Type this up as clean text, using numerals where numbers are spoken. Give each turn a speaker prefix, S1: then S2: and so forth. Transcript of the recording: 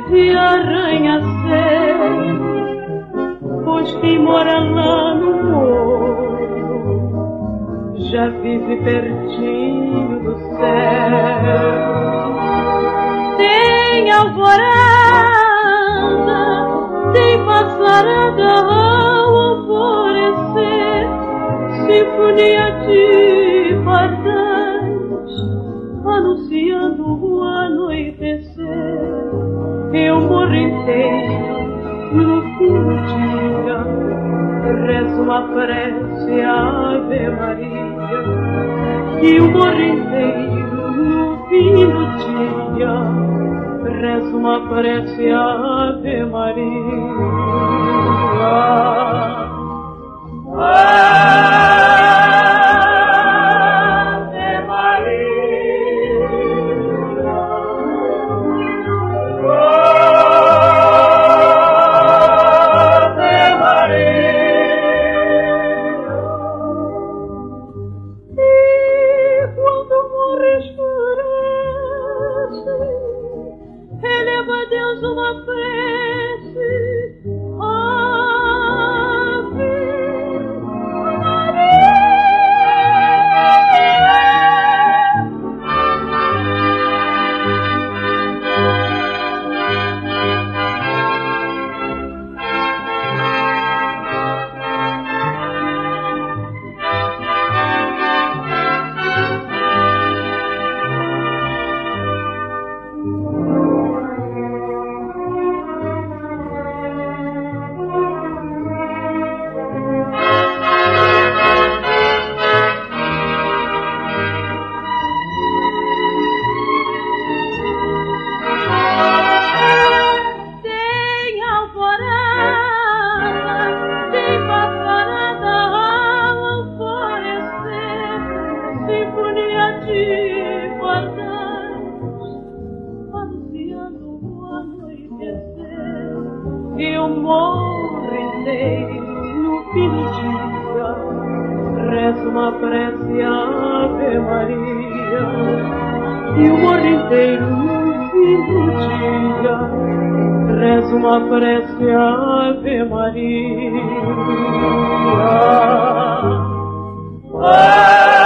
S1: de arranha-céu, pois quem mora lá no morro já vive pertinho do céu. Tem alvorada, tem passarada ao alvorecer, sinfonia de pardais anunciando o anoitecer. Eu morro inteiro no fim do dia, rezo uma prece Ave Maria. E eu morro inteiro no fim do dia, rezo uma prece Ave Maria. Eu morro inteiro no fim do dia, rezo uma prece Ave Maria. Eu morro inteiro no fim do dia, rezo uma prece Ave Maria.